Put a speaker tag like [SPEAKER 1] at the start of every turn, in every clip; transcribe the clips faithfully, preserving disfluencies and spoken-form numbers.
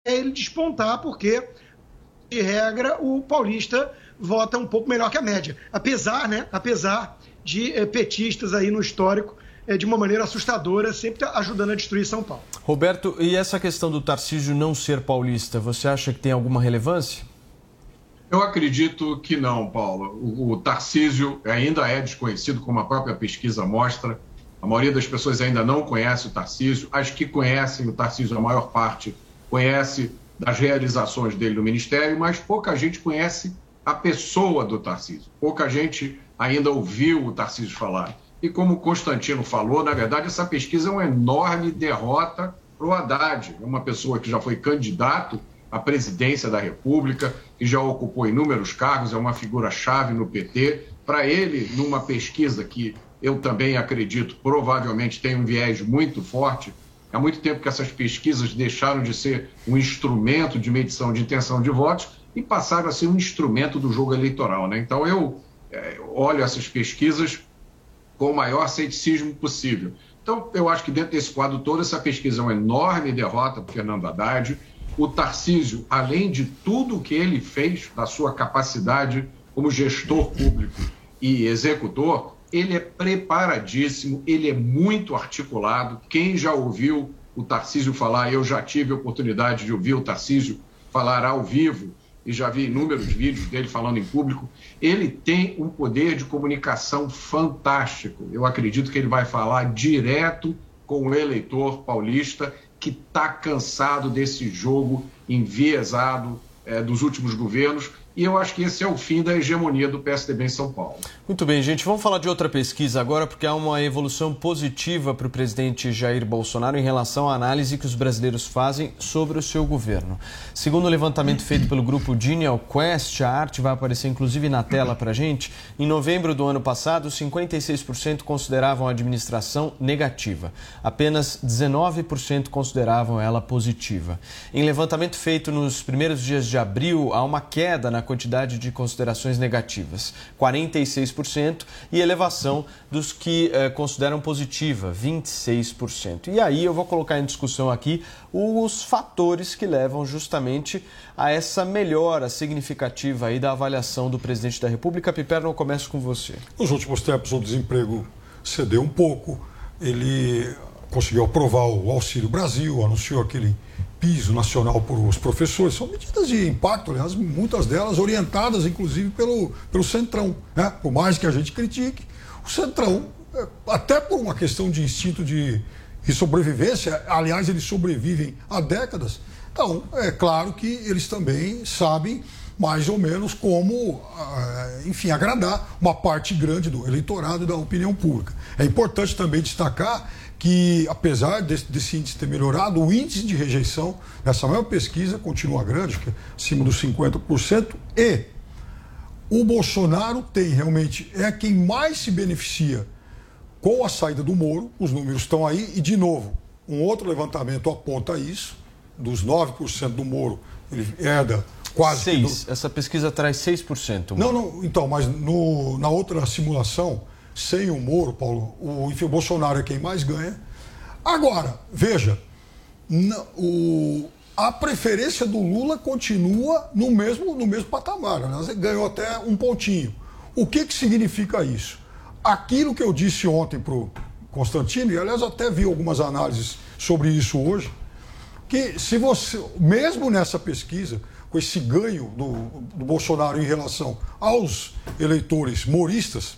[SPEAKER 1] ele despontar, porque, de regra, o paulista vota um pouco melhor que a média. Apesar, né, apesar de eh, petistas aí no histórico, eh, de uma maneira assustadora, sempre ajudando a destruir São Paulo.
[SPEAKER 2] Roberto, e essa questão do Tarcísio não ser paulista, você acha que tem alguma relevância?
[SPEAKER 3] Eu acredito que não, Paulo. O, o Tarcísio ainda é desconhecido, como a própria pesquisa mostra. A maioria das pessoas ainda não conhece o Tarcísio. As que conhecem o Tarcísio, a maior parte, conhece das realizações dele no Ministério, mas pouca gente conhece a pessoa do Tarcísio. Pouca gente ainda ouviu o Tarcísio falar. E como o Constantino falou, na verdade, essa pesquisa é uma enorme derrota para o Haddad. É uma pessoa que já foi candidato à presidência da República, que já ocupou inúmeros cargos, é uma figura-chave no P T. Para ele, numa pesquisa que eu também acredito provavelmente tem um viés muito forte, há muito tempo que essas pesquisas deixaram de ser um instrumento de medição de intenção de votos e passaram a ser um instrumento do jogo eleitoral, né? Então eu é, olho essas pesquisas com o maior ceticismo possível. Então eu acho que dentro desse quadro todo, essa pesquisa é uma enorme derrota para o Fernando Haddad. O Tarcísio, além de tudo que ele fez, da sua capacidade como gestor público e executor, ele é preparadíssimo, ele é muito articulado. Quem já ouviu o Tarcísio falar, eu já tive a oportunidade de ouvir o Tarcísio falar ao vivo, e já vi inúmeros vídeos dele falando em público, ele tem um poder de comunicação fantástico. Eu acredito que ele vai falar direto com o eleitor paulista que está cansado desse jogo enviesado é, dos últimos governos, e eu acho que esse é o fim da hegemonia do P S D B em São Paulo.
[SPEAKER 2] Muito bem, gente. Vamos falar de outra pesquisa agora, porque há uma evolução positiva para o presidente Jair Bolsonaro em relação à análise que os brasileiros fazem sobre o seu governo. Segundo o levantamento feito pelo grupo Genial Quest, a arte vai aparecer inclusive na tela para a gente, em novembro do ano passado, cinquenta e seis por cento consideravam a administração negativa. Apenas dezenove por cento consideravam ela positiva. Em levantamento feito nos primeiros dias de abril, há uma queda na quantidade de considerações negativas, quarenta e seis por cento, e elevação dos que eh, consideram positiva, vinte e seis por cento. E aí eu vou colocar em discussão aqui os fatores que levam justamente a essa melhora significativa aí da avaliação do presidente da República. Piperno, eu começo com você.
[SPEAKER 4] Nos últimos tempos o desemprego cedeu um pouco, ele conseguiu aprovar o Auxílio Brasil, anunciou aquele piso nacional para os professores. São medidas de impacto, aliás, muitas delas orientadas, inclusive, pelo, pelo Centrão, né? Por mais que a gente critique, o Centrão, até por uma questão de instinto de, de sobrevivência, aliás, eles sobrevivem há décadas, então, é claro que eles também sabem mais ou menos como, enfim, agradar uma parte grande do eleitorado e da opinião pública. É importante também destacar que, apesar desse, desse índice ter melhorado, o índice de rejeição nessa mesma pesquisa continua grande, que é acima dos cinquenta por cento, e o Bolsonaro tem realmente, é quem mais se beneficia com a saída do Moro, os números estão aí, e de novo, um outro levantamento aponta isso, dos nove por cento do Moro, ele herda quase...
[SPEAKER 2] seis, do... essa pesquisa traz seis por cento.
[SPEAKER 4] Não, não, então, mas no, na outra simulação, sem o Moro, Paulo, o, enfim, o Bolsonaro é quem mais ganha. Agora, veja, na, o, a preferência do Lula continua no mesmo, no mesmo patamar, né? Ganhou até um pontinho. O que, que significa isso? Aquilo que eu disse ontem para o Constantino, e aliás até vi algumas análises sobre isso hoje, que se você, mesmo nessa pesquisa, com esse ganho do, do Bolsonaro em relação aos eleitores moristas,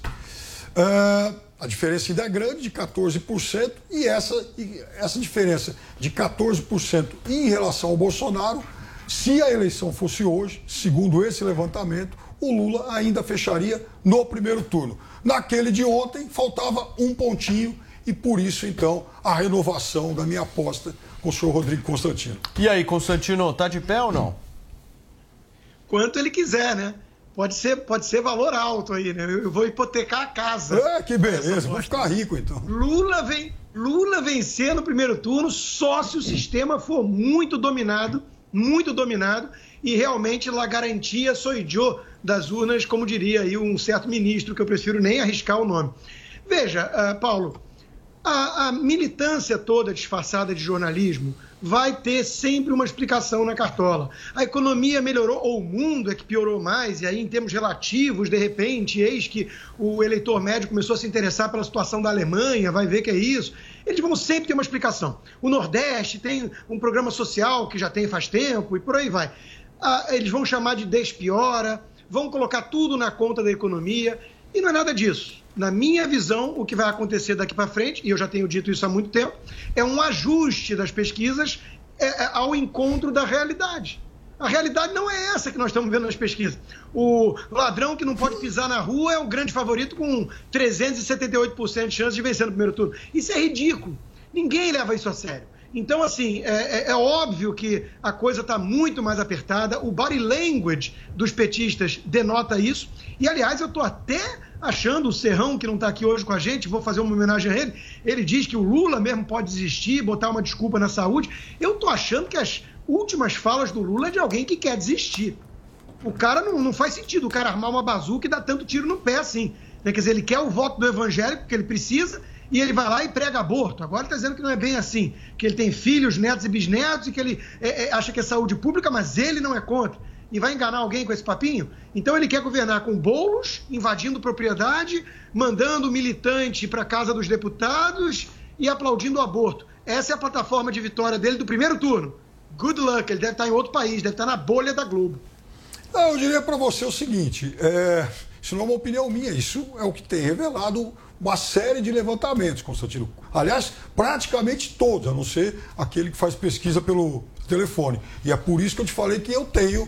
[SPEAKER 4] Uh, a diferença ainda é grande, de quatorze por cento, e essa, essa diferença de quatorze por cento em relação ao Bolsonaro, se a eleição fosse hoje, segundo esse levantamento, o Lula ainda fecharia no primeiro turno. Naquele de ontem, faltava um pontinho, e por isso, então, a renovação da minha aposta com o senhor Rodrigo Constantino.
[SPEAKER 2] E aí, Constantino, tá de pé ou não?
[SPEAKER 1] Quanto ele quiser, né? Pode ser, pode ser valor alto aí, né? Eu vou hipotecar a casa.
[SPEAKER 4] É, que beleza, vou ficar rico então.
[SPEAKER 1] Lula, vem, Lula vencer no primeiro turno só se o sistema for muito dominado, muito dominado, e realmente la garantia sou idiota das urnas, como diria aí um certo ministro, que eu prefiro nem arriscar o nome. Veja, uh, Paulo, A, a militância toda disfarçada de jornalismo vai ter sempre uma explicação na cartola. A economia melhorou, ou o mundo é que piorou mais, e aí em termos relativos, de repente, eis que o eleitor médio começou a se interessar pela situação da Alemanha, vai ver que é isso. Eles vão sempre ter uma explicação. O Nordeste tem um programa social que já tem faz tempo, e por aí vai. Ah, eles vão chamar de despiora, vão colocar tudo na conta da economia, e não é nada disso. Na minha visão, o que vai acontecer daqui para frente, e eu já tenho dito isso há muito tempo, é um ajuste das pesquisas é, é, ao encontro da realidade. A realidade não é essa que nós estamos vendo nas pesquisas. O ladrão que não pode pisar na rua é o grande favorito com trezentos e setenta e oito por cento de chance de vencer no primeiro turno. Isso é ridículo. Ninguém leva isso a sério. Então, assim, é, é, é óbvio que a coisa está muito mais apertada. O body language dos petistas denota isso. E, aliás, eu estou até achando, o Serrão, que não está aqui hoje com a gente, vou fazer uma homenagem a ele, ele diz que o Lula mesmo pode desistir, botar uma desculpa na saúde. Eu estou achando que as últimas falas do Lula é de alguém que quer desistir. O cara não, não faz sentido, o cara armar uma bazuca e dar tanto tiro no pé assim. Quer dizer, ele quer o voto do evangélico que ele precisa e ele vai lá e prega aborto. Agora ele está dizendo que não é bem assim, que ele tem filhos, netos e bisnetos e que ele é, é, acha que é saúde pública, mas ele não é contra. E vai enganar alguém com esse papinho? Então ele quer governar com bolos, invadindo propriedade, mandando militante para a casa dos deputados e aplaudindo o aborto. Essa é a plataforma de vitória dele do primeiro turno. Good luck, ele deve estar em outro país, deve estar na bolha da Globo.
[SPEAKER 4] Não, eu diria para você o seguinte, é, isso não é uma opinião minha, isso é o que tem revelado uma série de levantamentos, Constantino. Aliás, praticamente todos, a não ser aquele que faz pesquisa pelo telefone. E é por isso que eu te falei que eu tenho...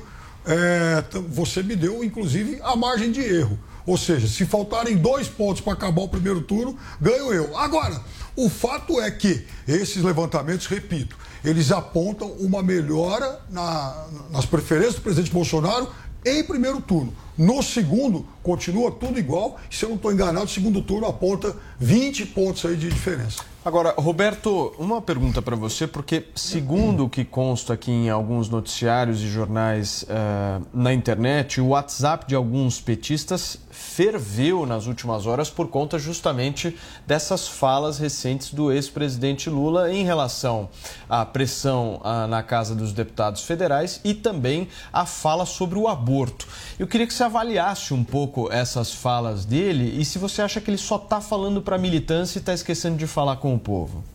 [SPEAKER 4] É, você me deu, inclusive, a margem de erro. Ou seja, se faltarem dois pontos para acabar o primeiro turno, ganho eu. Agora, o fato é que esses levantamentos, repito, eles apontam uma melhora na, nas preferências do presidente Bolsonaro em primeiro turno. No segundo, continua tudo igual. Se eu não estou enganado, o segundo turno aponta vinte pontos aí de diferença.
[SPEAKER 2] Agora, Roberto, uma pergunta para você, porque segundo o que consta aqui em alguns noticiários e jornais uh, na internet, o WhatsApp de alguns petistas ferveu nas últimas horas por conta justamente dessas falas recentes do ex-presidente Lula em relação à pressão uh, na Casa dos Deputados Federais e também a fala sobre o aborto. Eu queria que você avaliasse um pouco essas falas dele e se você acha que ele só está falando para a militância e está esquecendo de falar com o povo.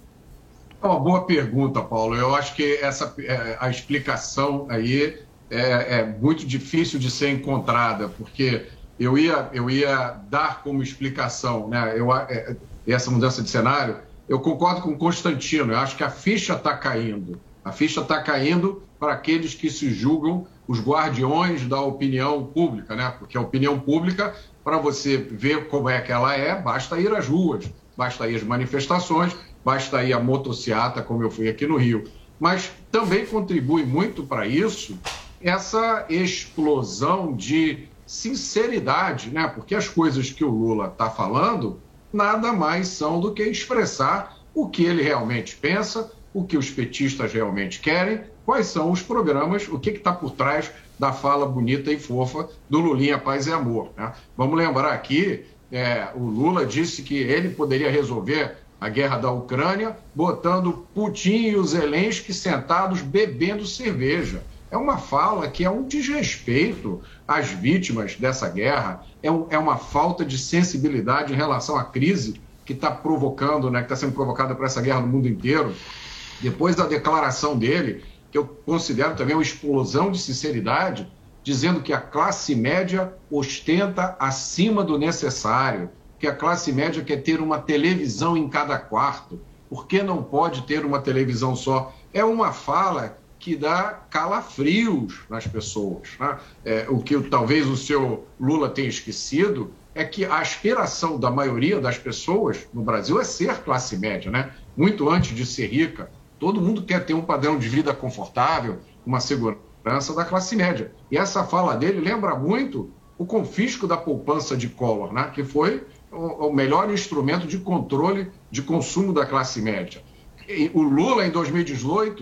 [SPEAKER 3] É uma boa pergunta, Paulo. Eu acho que essa, é, a explicação aí é, é muito difícil de ser encontrada, porque eu ia, eu ia dar como explicação, né, eu, é, essa mudança de cenário. Eu concordo com o Constantino, eu acho que a ficha está caindo. A ficha está caindo para aqueles que se julgam os guardiões da opinião pública, né? Porque a opinião pública, para você ver como é que ela é, basta ir às ruas, basta ir às manifestações, basta ir à motociata, como eu fui aqui no Rio. Mas também contribui muito para isso essa explosão de sinceridade, né? Porque as coisas que o Lula está falando nada mais são do que expressar o que ele realmente pensa, o que os petistas realmente querem, quais são os programas, o que está por trás da fala bonita e fofa do Lulinha Paz e Amor, né? Vamos lembrar aqui, é, o Lula disse que ele poderia resolver a guerra da Ucrânia botando Putin e o Zelensky sentados bebendo cerveja. É uma fala que é um desrespeito às vítimas dessa guerra, é, um, é uma falta de sensibilidade em relação à crise que está provocando, né, que está sendo provocada por essa guerra no mundo inteiro. Depois da declaração dele, que eu considero também uma explosão de sinceridade, dizendo que a classe média ostenta acima do necessário, que a classe média quer ter uma televisão em cada quarto. Por que não pode ter uma televisão só? É uma fala que dá calafrios nas pessoas, né? É, o que talvez o seu Lula tenha esquecido é que a aspiração da maioria das pessoas no Brasil é ser classe média, né? Muito antes de ser rica. Todo mundo quer ter um padrão de vida confortável, uma segurança da classe média. E essa fala dele lembra muito o confisco da poupança de Collor, né? Que foi o melhor instrumento de controle de consumo da classe média. E o Lula, em dois mil e dezoito,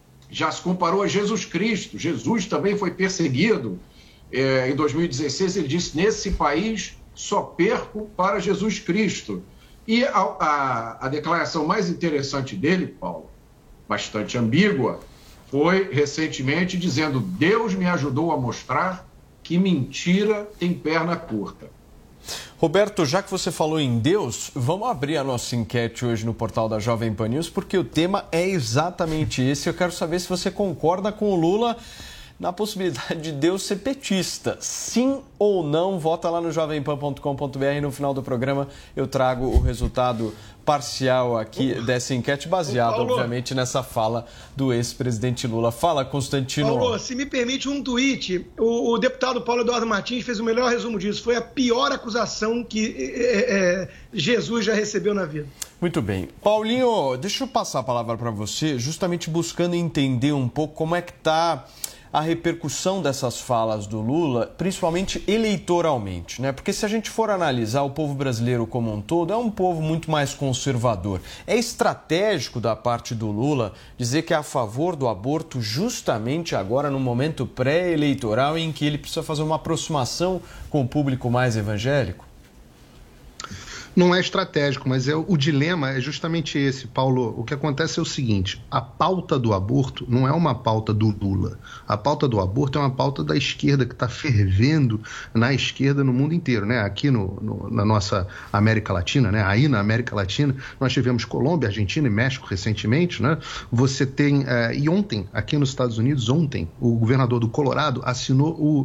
[SPEAKER 3] já se comparou a Jesus Cristo. Jesus também foi perseguido. É, em dois mil e dezesseis, ele disse, nesse país só perco para Jesus Cristo. E a, a, a declaração mais interessante dele, Paulo, bastante ambígua, foi recentemente dizendo: Deus me ajudou a mostrar que mentira tem perna curta.
[SPEAKER 2] Roberto, já que você falou em Deus, vamos abrir a nossa enquete hoje no portal da Jovem Pan News, porque o tema é exatamente esse. Eu quero saber se você concorda com o Lula na possibilidade de Deus ser petista. Sim ou não? Vota lá no jovem pan ponto com ponto b r. No final do programa eu trago o resultado parcial aqui dessa enquete, baseado,
[SPEAKER 1] Paulo,
[SPEAKER 2] obviamente, nessa fala do ex-presidente Lula. Fala, Constantino.
[SPEAKER 1] Paulo, se me permite um tweet, o, o deputado Paulo Eduardo Martins fez o melhor resumo disso. Foi a pior acusação que é, é, Jesus já recebeu na vida.
[SPEAKER 2] Muito bem. Paulinho, deixa eu passar a palavra para você, justamente buscando entender um pouco como é que está a repercussão dessas falas do Lula, principalmente eleitoralmente, né? Porque se a gente for analisar o povo brasileiro como um todo, é um povo muito mais conservador. É estratégico da parte do Lula dizer que é a favor do aborto justamente agora, no momento pré-eleitoral, em que ele precisa fazer uma aproximação com o público mais evangélico?
[SPEAKER 5] Não é estratégico, mas é, o dilema é justamente esse, Paulo. O que acontece é o seguinte: a pauta do aborto não é uma pauta do Lula. A pauta do aborto é uma pauta da esquerda que está fervendo na esquerda no mundo inteiro, né? Aqui no, no, na nossa América Latina, né? Aí na América Latina, nós tivemos Colômbia, Argentina e México recentemente, né? Você tem, uh, e ontem, aqui nos Estados Unidos, ontem, o governador do Colorado assinou o,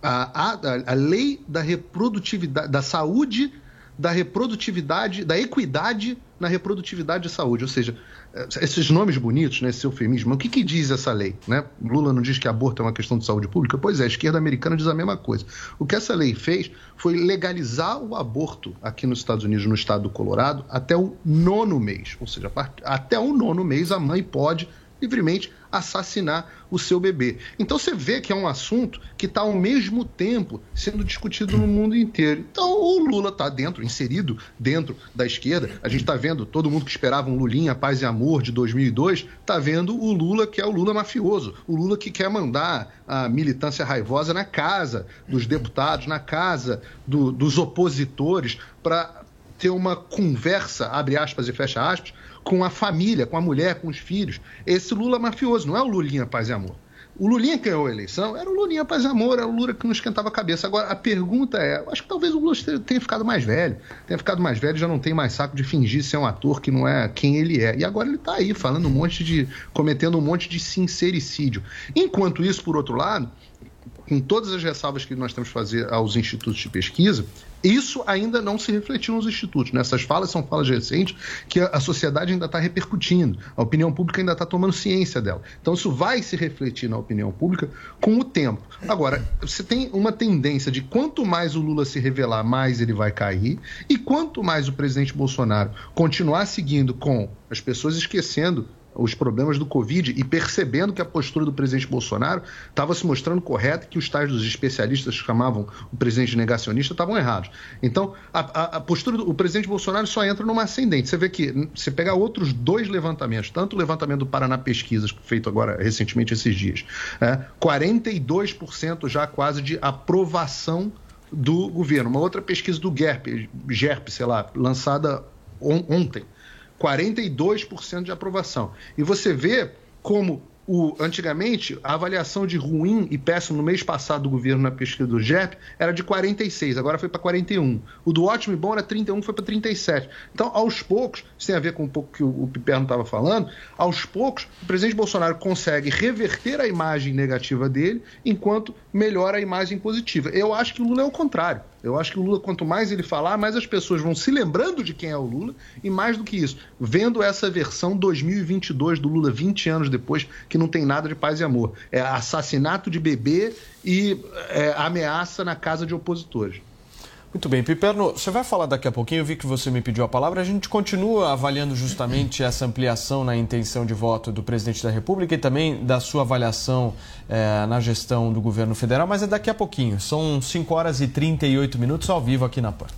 [SPEAKER 5] a, a, a lei da reprodutividade, da saúde, da reprodutividade, da equidade na reprodutividade e saúde. Ou seja, esses nomes bonitos, né, esse eufemismo, o que, que diz essa lei? Né? Lula não diz que aborto é uma questão de saúde pública? Pois é, a esquerda americana diz a mesma coisa. O que essa lei fez foi legalizar o aborto aqui nos Estados Unidos, no estado do Colorado, até o nono mês. Ou seja, até o nono mês a mãe pode livremente assassinar o seu bebê. Então você vê que é um assunto que está ao mesmo tempo sendo discutido no mundo inteiro. Então o Lula está dentro, inserido dentro da esquerda. A gente está vendo, todo mundo que esperava um Lulinha, Paz e Amor de dois mil e dois, está vendo o Lula que é o Lula mafioso, o Lula que quer mandar a militância raivosa na casa dos deputados, na casa do, dos opositores, para ter uma conversa, abre aspas e fecha aspas, com a família, com a mulher, com os filhos. Esse Lula mafioso, não é o Lulinha Paz e Amor. O Lulinha que ganhou a eleição era o Lulinha Paz e Amor, era o Lula que não esquentava a cabeça. Agora, a pergunta é, acho que talvez o Lula tenha ficado mais velho, tenha ficado mais velho e já não tem mais saco de fingir ser um ator que não é quem ele é. E agora ele está aí falando um monte de, cometendo um monte de sincericídio. Enquanto isso, por outro lado, com todas as ressalvas que nós temos que fazer aos institutos de pesquisa, isso ainda não se refletiu nos institutos. Nessas falas são falas recentes que a sociedade ainda está repercutindo, a opinião pública ainda está tomando ciência dela. Então isso vai se refletir na opinião pública com o tempo. Agora, você tem uma tendência de quanto mais o Lula se revelar, mais ele vai cair, e quanto mais o presidente Bolsonaro continuar seguindo com as pessoas esquecendo os problemas do Covid e percebendo que a postura do presidente Bolsonaro estava se mostrando correta, que os tais dos especialistas que chamavam o presidente de negacionista estavam errados. Então, a, a, a postura do o presidente Bolsonaro só entra numa ascendente. Você vê que, você pegar outros dois levantamentos, tanto o levantamento do Paraná Pesquisas, feito agora recentemente esses dias, é, quarenta e dois por cento já quase de aprovação do governo. Uma outra pesquisa do GERP, GERP, sei lá, lançada on, ontem, quarenta e dois por cento de aprovação. E você vê como, o, antigamente, a avaliação de ruim e péssimo no mês passado do governo na pesquisa do G E P era de quarenta e seis, agora foi para quarenta e um. O do ótimo e bom era trinta e um, foi para trinta e sete. Então, aos poucos, isso tem a ver com um pouco que o, o Piperno estava falando, aos poucos, o presidente Bolsonaro consegue reverter a imagem negativa dele, enquanto melhora a imagem positiva. Eu acho que o Lula é o contrário. Eu acho que o Lula, quanto mais ele falar, mais as pessoas vão se lembrando de quem é o Lula, e mais do que isso, vendo essa versão dois mil e vinte e dois do Lula, vinte anos depois, que não tem nada de paz e amor. É assassinato de bebê e é, ameaça na casa de opositores.
[SPEAKER 2] Muito bem, Piperno, você vai falar daqui a pouquinho, eu vi que você me pediu a palavra, a gente continua avaliando justamente essa ampliação na intenção de voto do presidente da República e também da sua avaliação eh, na gestão do governo federal, mas é daqui a pouquinho, são cinco horas e trinta e oito minutos ao vivo aqui na Pan.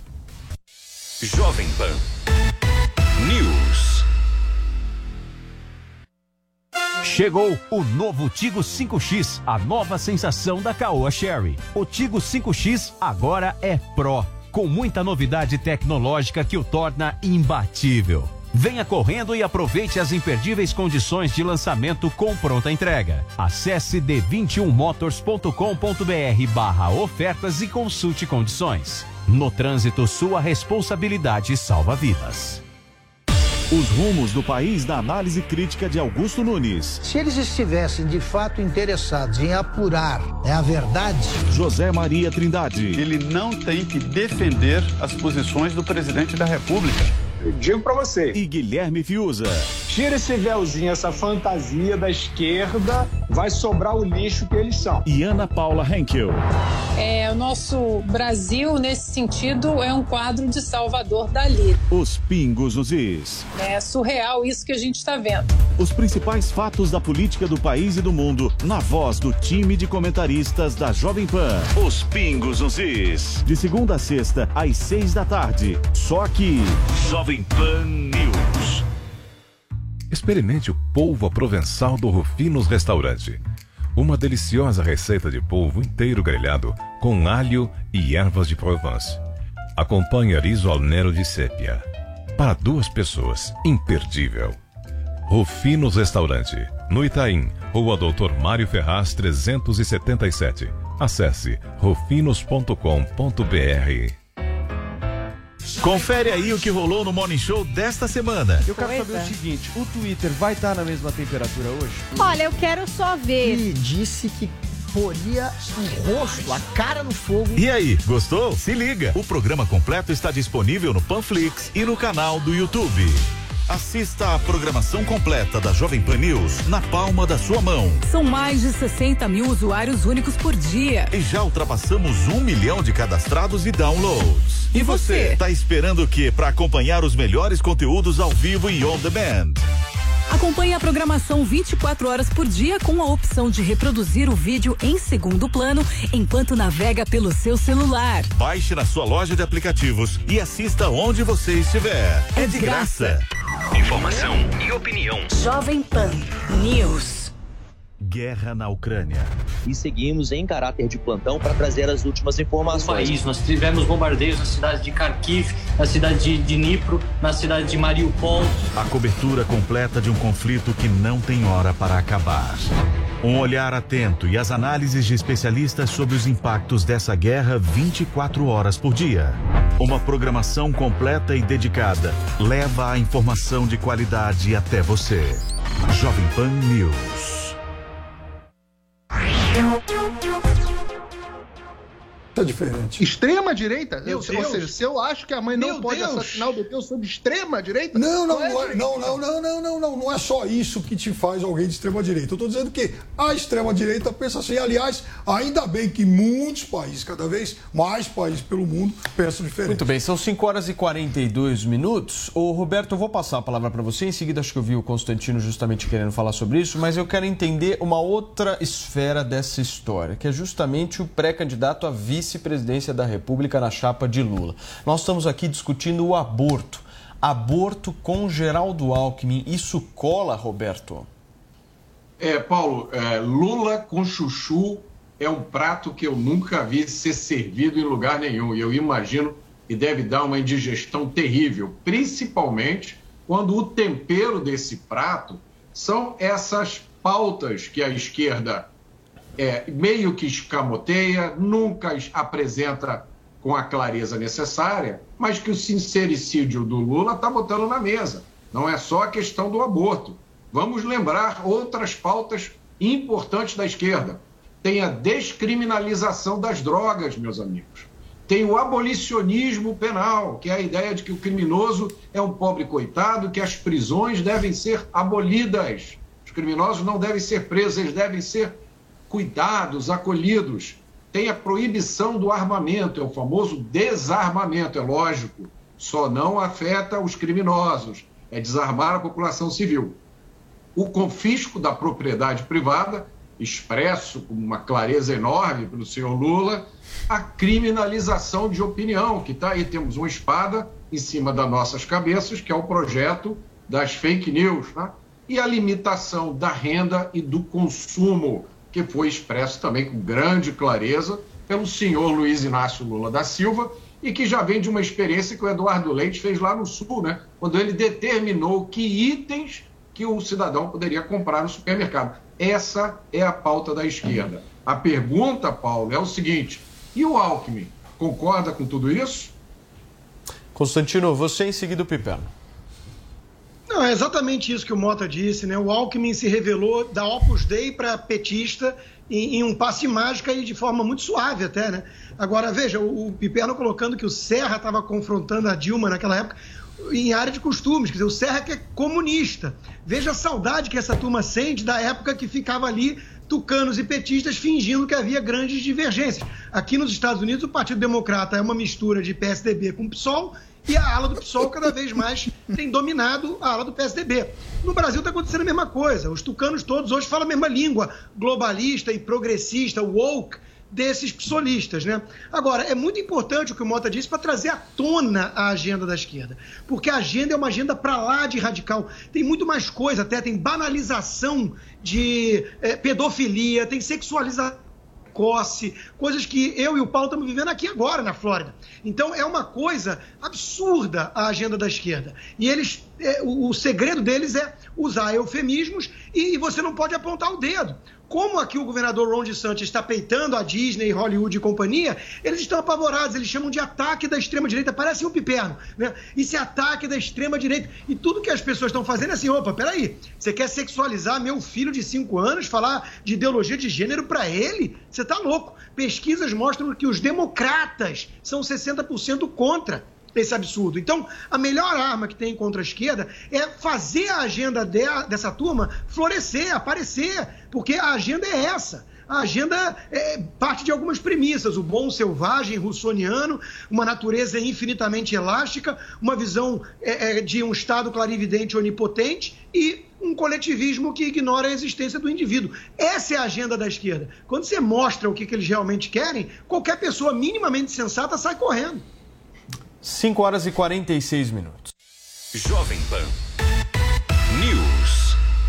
[SPEAKER 6] Jovem Pan News. Chegou o novo Tigo cinco X, a nova sensação da Caoa Chery. O Tigo cinco X agora é Pro. com muita novidade tecnológica que o torna imbatível. Venha correndo e aproveite as imperdíveis condições de lançamento com pronta entrega. Acesse d vinte e um motors ponto com ponto b r barra ofertas e consulte condições. No trânsito, sua responsabilidade salva vidas.
[SPEAKER 7] Os rumos do país na análise crítica de Augusto Nunes.
[SPEAKER 8] Se eles estivessem de fato interessados em apurar é a verdade.
[SPEAKER 7] José Maria Trindade.
[SPEAKER 9] Ele não tem que defender as posições do presidente da República. Eu digo pra você.
[SPEAKER 7] E Guilherme Fiuza.
[SPEAKER 9] Tira esse véuzinho, essa fantasia da esquerda, vai sobrar o lixo que eles são.
[SPEAKER 7] E Ana Paula Henkel.
[SPEAKER 10] É, o nosso Brasil, nesse sentido, é um quadro de Salvador Dalí.
[SPEAKER 7] Os pingos nos is.
[SPEAKER 10] É surreal isso que a gente está vendo.
[SPEAKER 7] Os principais fatos da política do país e do mundo, na voz do time de comentaristas da Jovem Pan. Os pingos nos is. De segunda a sexta, às seis da tarde. Só aqui, Jovem Pan News.
[SPEAKER 11] Experimente o polvo à provençal do Rufinos Restaurante. Uma deliciosa receita de polvo inteiro grelhado com alho e ervas de Provence. Acompanhe riso al nero de sépia. Para duas pessoas, imperdível. Rufinos Restaurante, no Itaim, Rua Doutor Mário Ferraz trezentos e setenta e sete. Acesse rufinos ponto com ponto b r.
[SPEAKER 6] Confere aí o que rolou no Morning Show desta semana.
[SPEAKER 2] Eu quero saber o seguinte, o Twitter vai estar na mesma temperatura hoje?
[SPEAKER 12] Olha, eu quero só ver.
[SPEAKER 8] E disse que poria o rosto, a cara no fogo.
[SPEAKER 6] E aí, gostou? Se liga, o programa completo está disponível no Panflix e no canal do YouTube. Assista a programação completa da Jovem Pan News na palma da sua mão.
[SPEAKER 13] São mais de sessenta mil usuários únicos por dia.
[SPEAKER 6] E já ultrapassamos um milhão de cadastrados e downloads. E você, tá esperando o quê para acompanhar os melhores conteúdos ao vivo e on demand?
[SPEAKER 13] Acompanhe a programação vinte e quatro horas por dia com a opção de reproduzir o vídeo em segundo plano enquanto navega pelo seu celular.
[SPEAKER 6] Baixe na sua loja de aplicativos e assista onde você estiver. É de graça.
[SPEAKER 14] Informação e opinião.
[SPEAKER 13] Jovem Pan News.
[SPEAKER 6] Guerra na Ucrânia.
[SPEAKER 15] E seguimos em caráter de plantão para trazer as últimas informações.
[SPEAKER 16] No país, nós tivemos bombardeios na cidade de Kharkiv, na cidade de Dnipro, na cidade de Mariupol.
[SPEAKER 6] A cobertura completa de um conflito que não tem hora para acabar. Um olhar atento e as análises de especialistas sobre os impactos dessa guerra vinte e quatro horas por dia. Uma programação completa e dedicada leva a informação de qualidade até você. Jovem Pan News.
[SPEAKER 4] É diferente.
[SPEAKER 5] Extrema direita?
[SPEAKER 1] Meu
[SPEAKER 5] Ou
[SPEAKER 1] Deus.
[SPEAKER 5] seja, se eu acho que a mãe não
[SPEAKER 1] Meu
[SPEAKER 5] pode
[SPEAKER 1] Deus.
[SPEAKER 5] assassinar o bebê, eu sou de extrema direita?
[SPEAKER 4] Não, não,
[SPEAKER 5] é
[SPEAKER 4] não, é,
[SPEAKER 5] direita,
[SPEAKER 4] não, não, não, não, não, não, não é só isso que te faz alguém de extrema direita. Eu estou dizendo que a extrema direita pensa assim. Aliás, ainda bem que muitos países, cada vez mais países pelo mundo, pensam diferente.
[SPEAKER 2] Muito bem, são cinco horas e quarenta e dois minutos. Ô, Roberto, eu vou passar a palavra para você. Em seguida, acho que eu vi o Constantino justamente querendo falar sobre isso, mas eu quero entender uma outra esfera dessa história, que é justamente o pré-candidato à vice-presidência da República na chapa de Lula. Nós estamos aqui discutindo o aborto. Aborto com Geraldo Alckmin. Isso cola, Roberto?
[SPEAKER 3] É, Paulo, é, Lula com chuchu é um prato que eu nunca vi ser servido em lugar nenhum. E eu imagino que deve dar uma indigestão terrível, principalmente quando o tempero desse prato são essas pautas que a esquerda é, meio que escamoteia, nunca apresenta com a clareza necessária, mas que o sincericídio do Lula está botando na mesa. Não é só a questão do aborto. Vamos lembrar outras pautas importantes da esquerda. Tem a descriminalização das drogas, meus amigos. Tem o abolicionismo penal, que é a ideia de que o criminoso é um pobre coitado, que as prisões devem ser abolidas. Os criminosos não devem ser presos, eles devem ser cuidados, acolhidos. Tem a proibição do armamento, é o famoso desarmamento, é lógico. Só não afeta os criminosos, é desarmar a população civil. O confisco da propriedade privada, expresso com uma clareza enorme pelo senhor Lula, a criminalização de opinião, que está aí, temos uma espada em cima das nossas cabeças, que é o projeto das fake news, né? E a limitação da renda e do consumo, que foi expresso também com grande clareza pelo senhor Luiz Inácio Lula da Silva, e que já vem de uma experiência que o Eduardo Leite fez lá no Sul, né? Quando ele determinou que itens que o cidadão poderia comprar no supermercado. Essa é a pauta da esquerda. A pergunta, Paulo, é o seguinte: e o Alckmin? Concorda com tudo isso?
[SPEAKER 2] Constantino, você em seguida o Piperno.
[SPEAKER 1] Não, é exatamente isso que o Mota disse, né? O Alckmin se revelou da Opus Dei para petista em, em um passe mágica e de forma muito suave até, né? Agora, veja, o, o Piperno colocando que o Serra estava confrontando a Dilma naquela época em área de costumes, quer dizer, o Serra que é comunista. Veja a saudade que essa turma sente da época que ficava ali tucanos e petistas fingindo que havia grandes divergências. Aqui nos Estados Unidos, o Partido Democrata é uma mistura de P S D B com PSOL, e a ala do PSOL cada vez mais tem dominado a ala do P S D B. No Brasil está acontecendo a mesma coisa. Os tucanos todos hoje falam a mesma língua globalista e progressista, woke, desses psolistas, né? Agora, é muito importante o que o Mota disse para trazer à tona a agenda da esquerda, porque a agenda é uma agenda para lá de radical. Tem muito mais coisa, até tem banalização de é, pedofilia, tem sexualização precoce, coisas que eu e o Paulo estamos vivendo aqui agora na Flórida. Então é uma coisa absurda a agenda da esquerda. E eles, é, o, o segredo deles é usar eufemismos e, e você não pode apontar o dedo. Como aqui o governador Ron DeSantis está peitando a Disney, Hollywood e companhia, eles estão apavorados, eles chamam de ataque da extrema-direita, parece um piperno, né? Isso é ataque da extrema-direita. E tudo que as pessoas estão fazendo é assim: opa, peraí, você quer sexualizar meu filho de cinco anos, falar de ideologia de gênero para ele? Você está louco. Pesquisas mostram que os democratas são sessenta por cento contra esse absurdo. Então, a melhor arma que tem contra a esquerda é fazer a agenda de, dessa turma florescer, aparecer, porque a agenda é essa. A agenda é parte de algumas premissas: o bom selvagem russoniano, uma natureza infinitamente elástica, uma visão é, é, de um Estado clarividente onipotente e um coletivismo que ignora a existência do indivíduo. Essa é a agenda da esquerda. Quando você mostra o que, que eles realmente querem, qualquer pessoa minimamente sensata sai correndo.
[SPEAKER 2] cinco horas e quarenta e seis minutos.
[SPEAKER 14] Jovem Pan News.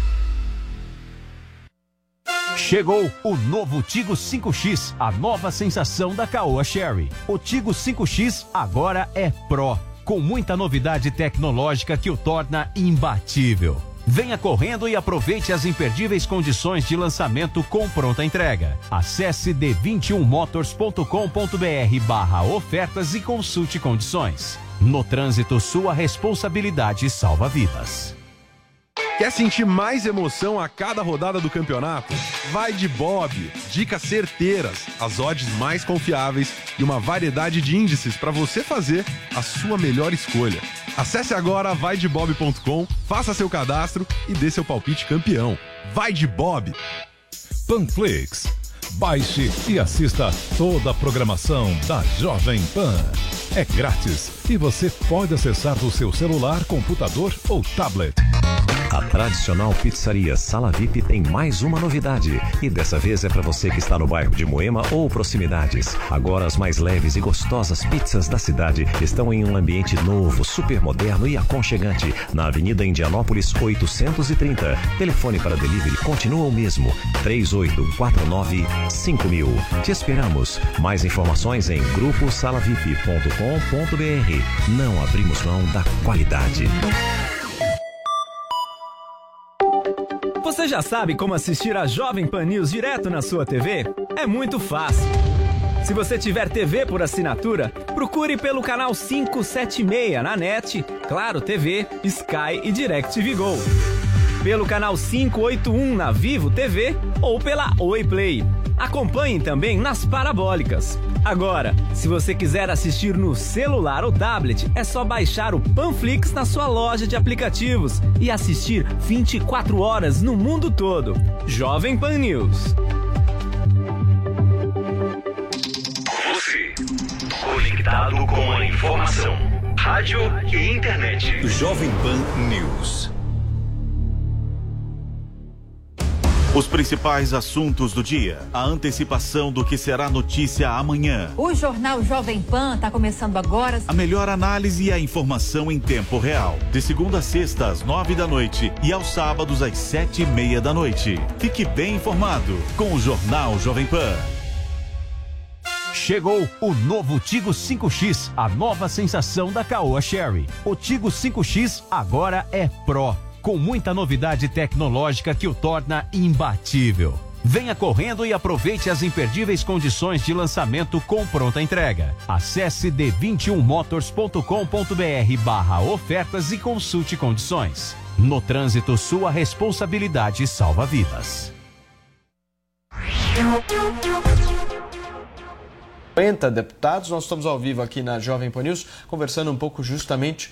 [SPEAKER 17] Chegou o novo Tigo cinco X, a nova sensação da Caoa Chery. O Tigo cinco X agora é Pro, com muita novidade tecnológica que o torna imbatível. Venha correndo e aproveite as imperdíveis condições de lançamento com pronta entrega. Acesse d vinte e um motors ponto com ponto br barra ofertas e consulte condições. No trânsito, sua responsabilidade salva vidas.
[SPEAKER 18] Quer sentir mais emoção a cada rodada do campeonato? Vai de Bob. Dicas certeiras, as odds mais confiáveis e uma variedade de índices para você fazer a sua melhor escolha. Acesse agora vai de bob ponto com, faça seu cadastro e dê seu palpite campeão. Vai de Bob!
[SPEAKER 11] Panflix. Baixe e assista toda a programação da Jovem Pan. É grátis e você pode acessar do seu celular, computador ou tablet.
[SPEAKER 19] A tradicional pizzaria Sala V I P tem mais uma novidade. E dessa vez é para você que está no bairro de Moema ou proximidades. Agora as mais leves e gostosas pizzas da cidade estão em um ambiente novo, super moderno e aconchegante. Na Avenida Indianópolis oitocentos e trinta. Telefone para delivery continua o mesmo. três oito quatro nove cinco mil. Te esperamos. Mais informações em grupo sala v i p ponto com ponto br. Não abrimos mão da qualidade.
[SPEAKER 20] Você já sabe como assistir a Jovem Pan News direto na sua T V? É muito fácil. Se você tiver T V por assinatura, procure pelo canal quinhentos e setenta e seis na NET, Claro T V, Sky e DirecTV Go. Pelo canal quinhentos e oitenta e um na Vivo T V ou pela Oi Play. Acompanhe também nas parabólicas. Agora, se você quiser assistir no celular ou tablet, é só baixar o Panflix na sua loja de aplicativos e assistir vinte e quatro horas no mundo todo. Jovem Pan News.
[SPEAKER 14] Você, conectado com a informação, rádio e internet. Jovem Pan News.
[SPEAKER 6] Os principais assuntos do dia, a antecipação do que será notícia amanhã.
[SPEAKER 21] O Jornal Jovem Pan está começando agora.
[SPEAKER 6] A melhor análise e a informação em tempo real. De segunda a sexta, às nove da noite e aos sábados, às sete e meia da noite. Fique bem informado com o Jornal Jovem Pan.
[SPEAKER 17] Chegou o novo Tigo cinco X, a nova sensação da Caoa Chery. O Tigo cinco X agora é Pro, com muita novidade tecnológica que o torna imbatível. Venha correndo e aproveite as imperdíveis condições de lançamento com pronta entrega. Acesse d vinte e um motors ponto com ponto b r barra ofertas e consulte condições. No trânsito, sua responsabilidade salva vidas.
[SPEAKER 2] cinquenta deputados, nós estamos ao vivo aqui na Jovem Pan News, conversando um pouco justamente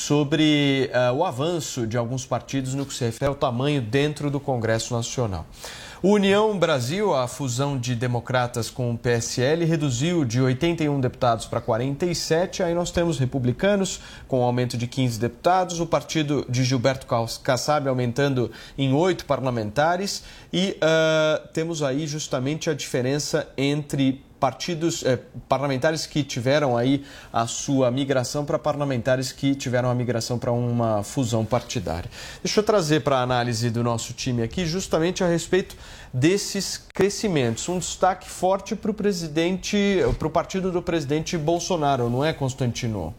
[SPEAKER 2] sobre uh, o avanço de alguns partidos no que se refere ao tamanho dentro do Congresso Nacional. O União Brasil, a fusão de democratas com o P S L, reduziu de oitenta e um deputados para quarenta e sete. Aí nós temos republicanos com um aumento de quinze deputados, o partido de Gilberto Kassab aumentando em oito parlamentares e uh, temos aí justamente a diferença entre partidos eh, parlamentares que tiveram aí a sua migração para parlamentares que tiveram a migração para uma fusão partidária. Deixa eu trazer para a análise do nosso time aqui justamente a respeito desses crescimentos. Um destaque forte para o presidente, para o partido do presidente Bolsonaro, não é, Constantino?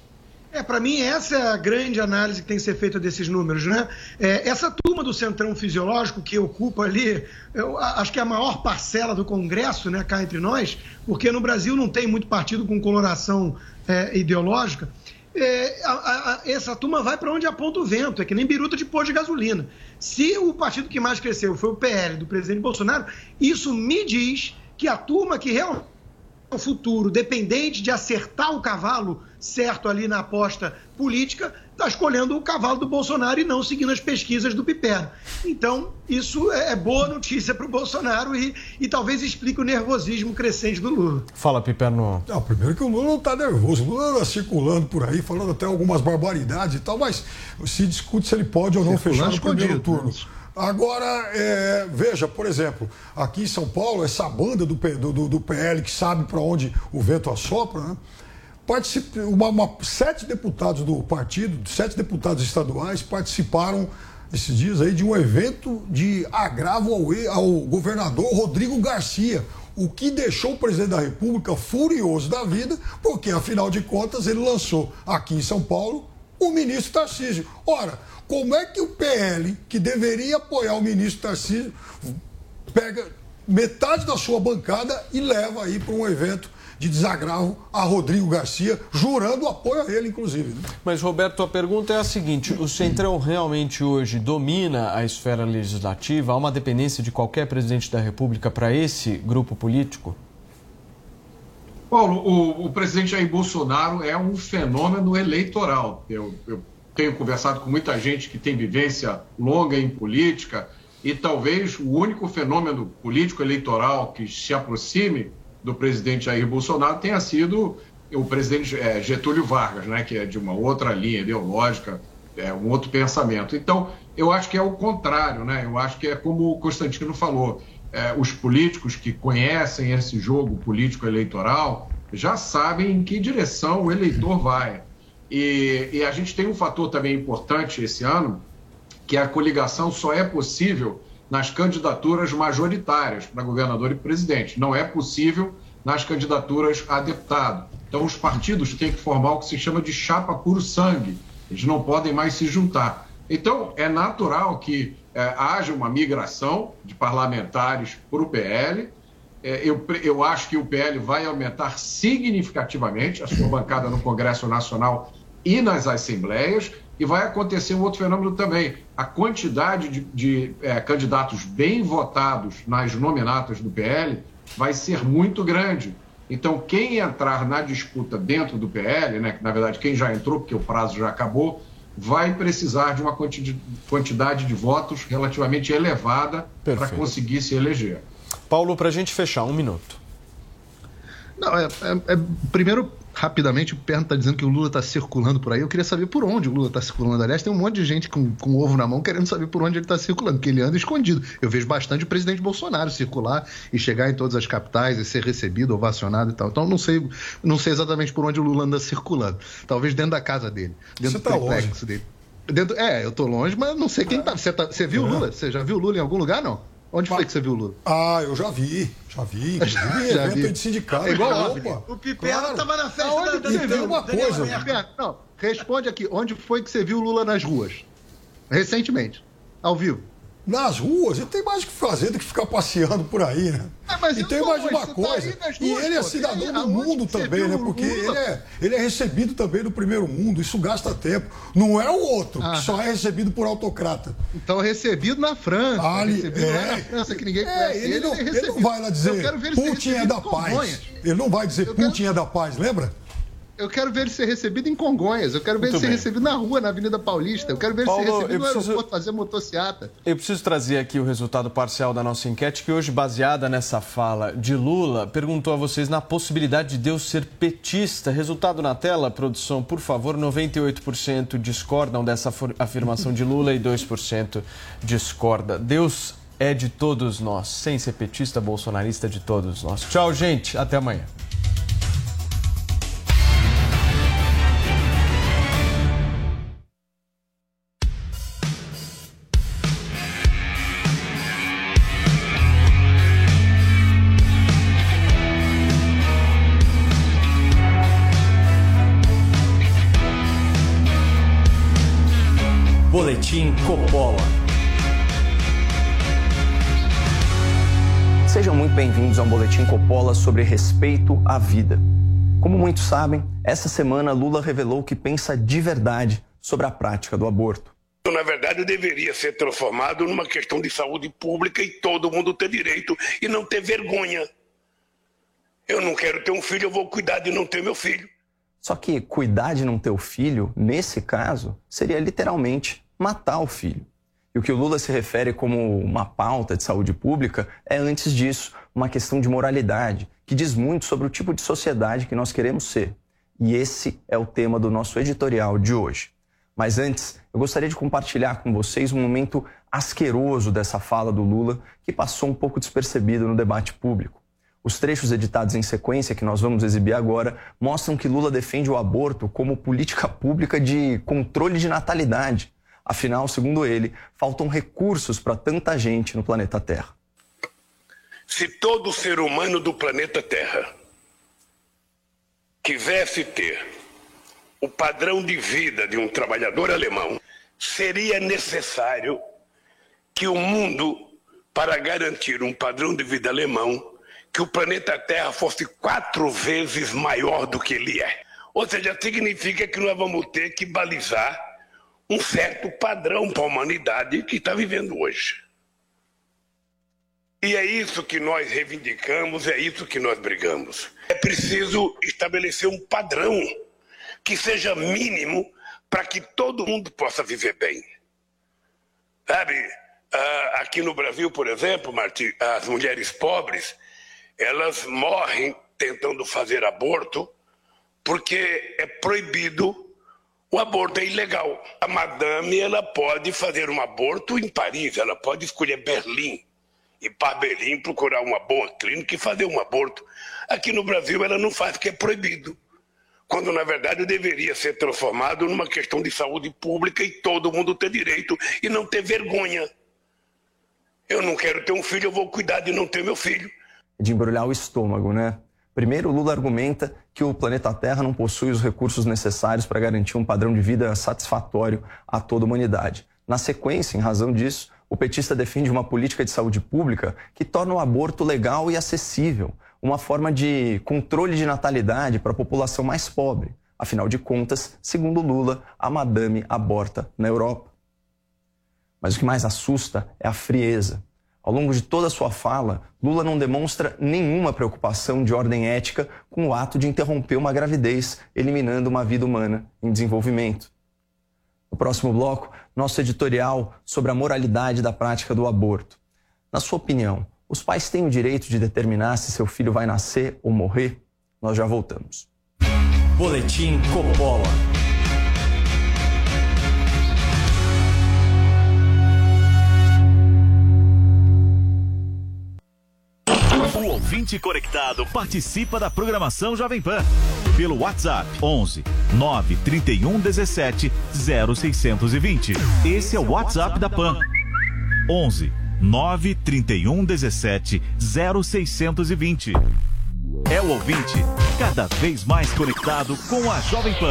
[SPEAKER 1] É, para mim, essa é a grande análise que tem que ser feita desses números, né? É, essa turma do Centrão Fisiológico, que ocupa ali, eu acho que é a maior parcela do Congresso, né, cá entre nós, porque no Brasil não tem muito partido com coloração é, ideológica, é, a, a, essa turma vai para onde aponta o vento, é que nem biruta de pôr de gasolina. Se o partido que mais cresceu foi o P L do presidente Bolsonaro, isso me diz que a turma que realmente o futuro, dependente de acertar o cavalo certo ali na aposta política, está escolhendo o cavalo do Bolsonaro e não seguindo as pesquisas do Piperno. Então, isso é boa notícia para o Bolsonaro e, e talvez explique o nervosismo crescente do Lula.
[SPEAKER 2] Fala, Piperno.
[SPEAKER 4] Não, primeiro que o Lula não está nervoso. O Lula está circulando por aí, falando até algumas barbaridades e tal, mas se discute se ele pode ou não fechar no primeiro turno. Agora, é, veja, por exemplo, aqui em São Paulo, essa banda do, do, do P L que sabe para onde o vento assopra, né? Participe, uma, uma, sete deputados do partido, sete deputados estaduais participaram esses dias aí de um evento de agravo ao, ao governador Rodrigo Garcia, o que deixou o presidente da República furioso da vida, porque, afinal de contas, ele lançou aqui em São Paulo o ministro Tarcísio. Ora, como é que o P L, que deveria apoiar o ministro Tarcísio, pega metade da sua bancada e leva aí para um evento de desagravo a Rodrigo Garcia, jurando apoio a ele, inclusive. Né?
[SPEAKER 2] Mas, Roberto, a pergunta é a seguinte: o Centrão realmente hoje domina a esfera legislativa? Há uma dependência de qualquer presidente da República para esse grupo político?
[SPEAKER 3] Paulo, o, o presidente Jair Bolsonaro é um fenômeno eleitoral. Eu, eu tenho conversado com muita gente que tem vivência longa em política e talvez o único fenômeno político eleitoral que se aproxime do presidente Jair Bolsonaro tenha sido o presidente é, Getúlio Vargas, né, que é de uma outra linha ideológica, é, um outro pensamento. Então, eu acho que é o contrário, né? Eu acho que é como o Constantino falou, é, os políticos que conhecem esse jogo político eleitoral já sabem em que direção o eleitor vai. E, e a gente tem um fator também importante esse ano, que a coligação só é possível nas candidaturas majoritárias para governador e presidente. Não é possível nas candidaturas a deputado. Então, os partidos têm que formar o que se chama de chapa puro sangue. Eles não podem mais se juntar. Então, é natural que é, haja uma migração de parlamentares para o P L. É, eu, eu acho que o P L vai aumentar significativamente a sua bancada no Congresso Nacional e nas assembleias. E vai acontecer um outro fenômeno também. A quantidade de, de é, candidatos bem votados nas nominatas do P L vai ser muito grande. Então, quem entrar na disputa dentro do P L, né, que na verdade quem já entrou, porque o prazo já acabou, vai precisar de uma quantidade de votos relativamente elevada para conseguir se eleger.
[SPEAKER 2] Paulo, para a gente fechar, um minuto.
[SPEAKER 5] Não, é, é, é, primeiro, rapidamente, o Perno está dizendo que o Lula está circulando por aí. Eu queria saber por onde o Lula está circulando. Aliás, tem um monte de gente com, com ovo na mão querendo saber por onde ele está circulando, porque ele anda escondido. Eu vejo bastante o presidente Bolsonaro circular e chegar em todas as capitais e ser recebido, ovacionado e tal. Então, não sei, não sei exatamente por onde o Lula anda circulando. Talvez dentro da casa dele, dentro
[SPEAKER 4] Você
[SPEAKER 5] do
[SPEAKER 4] tá
[SPEAKER 5] triplex dele. Dentro, é, eu tô longe, mas não sei quem tá. Você, tá, você viu o Lula? Você já viu o Lula em algum lugar, não? Onde foi que você viu o Lula?
[SPEAKER 4] Ah, eu já vi, já vi. Inclusive,
[SPEAKER 5] já
[SPEAKER 4] evento
[SPEAKER 5] vi.
[SPEAKER 4] de sindicato.
[SPEAKER 5] É igual
[SPEAKER 4] Opa,
[SPEAKER 1] o Piperno
[SPEAKER 4] claro.
[SPEAKER 1] tava na festa
[SPEAKER 5] Aonde
[SPEAKER 1] da,
[SPEAKER 5] que
[SPEAKER 1] da,
[SPEAKER 5] você
[SPEAKER 1] da,
[SPEAKER 5] viu
[SPEAKER 4] uma
[SPEAKER 1] Daniela
[SPEAKER 4] coisa?
[SPEAKER 1] Merkel.
[SPEAKER 5] Piperno, não, responde aqui. Onde foi que você viu o Lula nas ruas? Recentemente. Ao vivo.
[SPEAKER 4] Nas ruas, ele tem mais o que fazer do que ficar passeando por aí, né?
[SPEAKER 5] Ah, mas
[SPEAKER 4] e
[SPEAKER 5] eu
[SPEAKER 4] tem
[SPEAKER 5] tô,
[SPEAKER 4] mais
[SPEAKER 5] mas
[SPEAKER 4] uma
[SPEAKER 5] você
[SPEAKER 4] coisa.
[SPEAKER 5] tá aí nas
[SPEAKER 4] E
[SPEAKER 5] ruas,
[SPEAKER 4] ele é
[SPEAKER 5] pô.
[SPEAKER 4] cidadão
[SPEAKER 5] E aí,
[SPEAKER 4] do
[SPEAKER 5] aonde
[SPEAKER 4] mundo
[SPEAKER 5] que você
[SPEAKER 4] também,
[SPEAKER 5] viu
[SPEAKER 4] né?
[SPEAKER 5] o
[SPEAKER 4] Porque
[SPEAKER 5] Lula?
[SPEAKER 4] ele é, ele é recebido também do primeiro mundo. Isso gasta tempo. Não é o outro,
[SPEAKER 5] Ah.
[SPEAKER 4] que só é recebido por autocrata.
[SPEAKER 5] Então, recebido na França.
[SPEAKER 4] Ali-
[SPEAKER 5] recebido
[SPEAKER 4] é.
[SPEAKER 5] lá na França, que ninguém
[SPEAKER 4] É,
[SPEAKER 5] conhece.
[SPEAKER 4] ele, não,
[SPEAKER 5] é
[SPEAKER 4] ele não
[SPEAKER 5] recebido.
[SPEAKER 4] vai lá dizer
[SPEAKER 5] Eu quero ver ele ser
[SPEAKER 4] Putin é
[SPEAKER 5] recebido
[SPEAKER 4] da
[SPEAKER 5] em Congonhas.
[SPEAKER 4] paz. Ele não vai dizer
[SPEAKER 5] Eu quero-
[SPEAKER 4] Putin é da paz, lembra?
[SPEAKER 5] Eu quero ver ele ser recebido em Congonhas. Eu quero ver
[SPEAKER 2] Muito
[SPEAKER 5] ele ser
[SPEAKER 2] bem.
[SPEAKER 5] recebido na rua, na Avenida Paulista. Eu quero ver ele
[SPEAKER 2] Paulo,
[SPEAKER 5] ser recebido
[SPEAKER 2] eu
[SPEAKER 5] no
[SPEAKER 2] preciso-
[SPEAKER 5] aeroporto, fazer motociata.
[SPEAKER 2] Eu preciso trazer aqui o resultado parcial da nossa enquete, que hoje, baseada nessa fala de Lula, perguntou a vocês na possibilidade de Deus ser petista. Resultado na tela, produção, por favor. noventa e oito por cento discordam dessa for- afirmação de Lula e dois por cento discorda. Deus é de todos nós, sem ser petista, bolsonarista, de todos nós. Tchau, gente. Até amanhã.
[SPEAKER 17] Boletim Coppola.
[SPEAKER 9] Sejam muito bem-vindos a um Boletim Coppola sobre respeito à vida. Como muitos sabem, essa semana Lula revelou que pensa de verdade sobre a prática do aborto.
[SPEAKER 22] Na verdade, deveria ser transformado numa questão de saúde pública e todo mundo ter direito e não ter vergonha. Eu não quero ter um filho, eu vou cuidar de não ter meu filho.
[SPEAKER 9] Só que cuidar de não ter o filho, nesse caso, seria literalmente matar o filho. E o que o Lula se refere como uma pauta de saúde pública é, antes disso, uma questão de moralidade, que diz muito sobre o tipo de sociedade que nós queremos ser. E esse é o tema do nosso editorial de hoje. Mas antes, eu gostaria de compartilhar com vocês um momento asqueroso dessa fala do Lula, que passou um pouco despercebido no debate público. Os trechos editados em sequência, que nós vamos exibir agora, mostram que Lula defende o aborto como política pública de controle de natalidade. Afinal, segundo ele, faltam recursos para tanta gente no planeta Terra.
[SPEAKER 22] Se todo ser humano do planeta Terra quisesse ter o padrão de vida de um trabalhador alemão, seria necessário que o mundo, para garantir um padrão de vida alemão, que o planeta Terra fosse quatro vezes maior do que ele é. Ou seja, significa que nós vamos ter que balizar um certo padrão para a humanidade que está vivendo hoje. E é isso que nós reivindicamos, é isso que nós brigamos. É preciso estabelecer um padrão que seja mínimo para que todo mundo possa viver bem. Sabe, aqui no Brasil, por exemplo, Martim, as mulheres pobres, elas morrem tentando fazer aborto porque é proibido. O aborto é ilegal. A madame, ela pode fazer um aborto em Paris, ela pode escolher Berlim, ir para Berlim, procurar uma boa clínica e fazer um aborto. Aqui no Brasil ela não faz porque é proibido. Quando na verdade deveria ser transformado numa questão de saúde pública e todo mundo ter direito e não ter vergonha. Eu não quero ter um filho, eu vou cuidar de não ter meu filho.
[SPEAKER 9] De embrulhar o estômago, né? Primeiro, Lula argumenta que o planeta Terra não possui os recursos necessários para garantir um padrão de vida satisfatório a toda a humanidade. Na sequência, em razão disso, o petista defende uma política de saúde pública que torna o aborto legal e acessível, uma forma de controle de natalidade para a população mais pobre. Afinal de contas, segundo Lula, a madame aborta na Europa. Mas o que mais assusta é a frieza. Ao longo de toda a sua fala, Lula não demonstra nenhuma preocupação de ordem ética com o ato de interromper uma gravidez, eliminando uma vida humana em desenvolvimento. No próximo bloco, nosso editorial sobre a moralidade da prática do aborto. Na sua opinião, os pais têm o direito de determinar se seu filho vai nascer ou morrer? Nós já voltamos.
[SPEAKER 17] Boletim Coppola.
[SPEAKER 6] O ouvinte conectado participa da programação Jovem Pan pelo WhatsApp onze nove trinta e um dezessete zero seiscentos e vinte. Esse é o WhatsApp da Pan. onze nove três um um sete zero seis dois zero. É o ouvinte cada vez mais conectado com a Jovem Pan.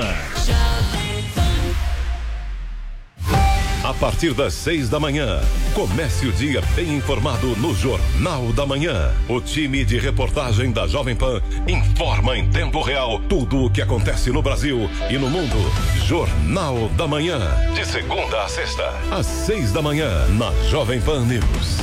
[SPEAKER 11] A partir das seis da manhã, comece o dia bem informado no Jornal da Manhã. O time de reportagem da Jovem Pan informa em tempo real tudo o que acontece no Brasil e no mundo. Jornal da Manhã, de segunda a sexta, às seis da manhã, na Jovem Pan News.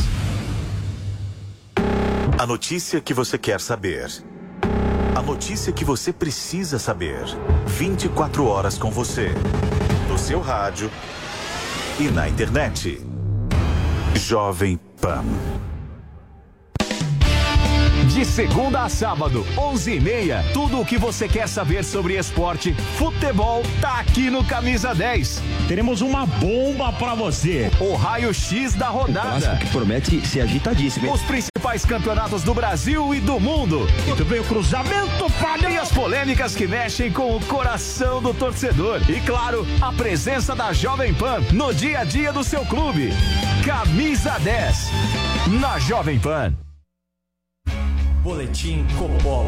[SPEAKER 6] A notícia que você quer saber. A notícia que você precisa saber. vinte e quatro horas com você. No seu rádio e na internet. Jovem Pan.
[SPEAKER 17] De segunda a sábado, onze e meia, tudo o que você quer saber sobre esporte, futebol, tá aqui no Camisa dez. Teremos uma bomba pra você. O raio-x da rodada.
[SPEAKER 7] Que promete ser agitadíssimo.
[SPEAKER 17] Os principais campeonatos do Brasil e do mundo. Muito bem, o cruzamento falha. E as polêmicas que mexem com o coração do torcedor. E claro, a presença da Jovem Pan no dia a dia do seu clube. Camisa dez, na Jovem Pan.
[SPEAKER 10] Boletim Coppola.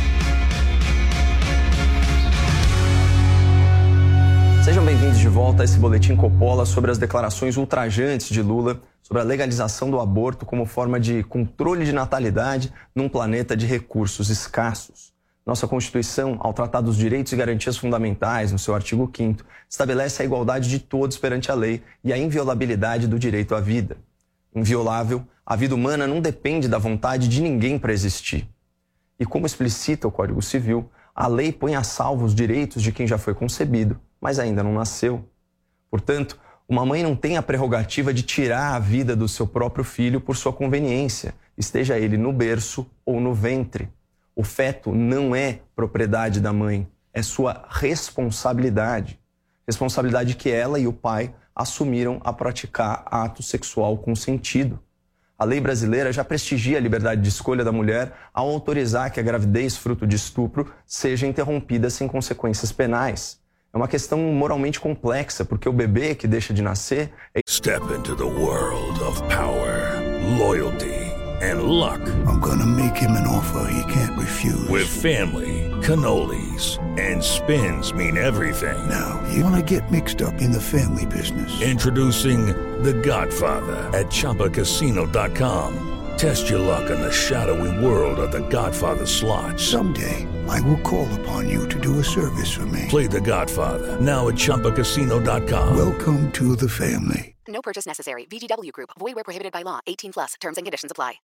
[SPEAKER 9] Sejam bem-vindos de volta a esse Boletim Coppola sobre as declarações ultrajantes de Lula sobre a legalização do aborto como forma de controle de natalidade num planeta de recursos escassos. Nossa Constituição, ao tratar dos direitos e garantias fundamentais, no seu artigo quinto, estabelece a igualdade de todos perante a lei e a inviolabilidade do direito à vida. Inviolável, a vida humana não depende da vontade de ninguém para existir. E como explicita o Código Civil, a lei põe a salvo os direitos de quem já foi concebido, mas ainda não nasceu. Portanto, uma mãe não tem a prerrogativa de tirar a vida do seu próprio filho por sua conveniência, esteja ele no berço ou no ventre. O feto não é propriedade da mãe, é sua responsabilidade. Responsabilidade que ela e o pai assumiram a praticar ato sexual consentido. A lei brasileira já prestigia a liberdade de escolha da mulher ao autorizar que a gravidez fruto de estupro seja interrompida sem consequências penais. É uma questão moralmente complexa, porque o bebê que deixa de nascer é...
[SPEAKER 23] Step into the world of power, loyalty and luck. I'm gonna make him an offer he can't refuse. With family, cannolis and spins mean everything. Now, you wanna get mixed up in the family business. Introducing The Godfather at Chumba Casino dot com. Test your luck in the shadowy world of The Godfather slot. Someday, I will call upon you to do a service for me. Play The Godfather, now at Chumba Casino dot com. Welcome to the family.
[SPEAKER 24] No purchase necessary. V G W Group. Void where prohibited by law. eighteen plus. Terms and conditions apply.